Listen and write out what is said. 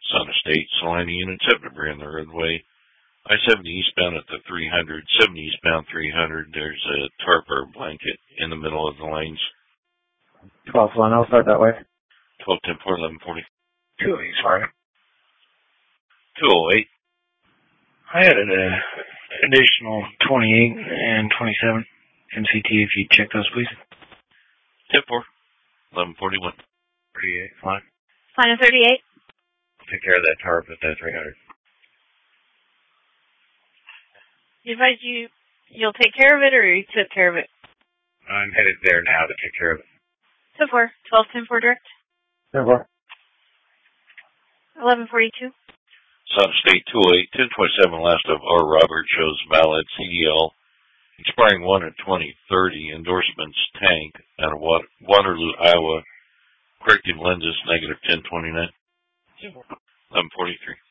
Son Estate, Salina units have to bring the roadway. I-70 eastbound at the 300, 70 eastbound 300, there's a tarp or blanket in the middle of the lanes. 12-1, I'll start that way. 12, 10, 4, 11, 40. 208, sorry. 208. I had an additional 28 and 27 MCT if you check those, please. 10, 4, 11, 41. 38, fine. Fine at 38. Take care of that tarp at that 300. You advise you'll take care of it, or you took care of it? I'm headed there now to take care of it. 10-4. 12-10-4 direct. 10-4. 1142. Sun State 208, 1027 last of R. Robert shows valid CDL, expiring 1 at 2030, endorsements tank out of Waterloo, Iowa, corrective lenses negative 1029. 1143.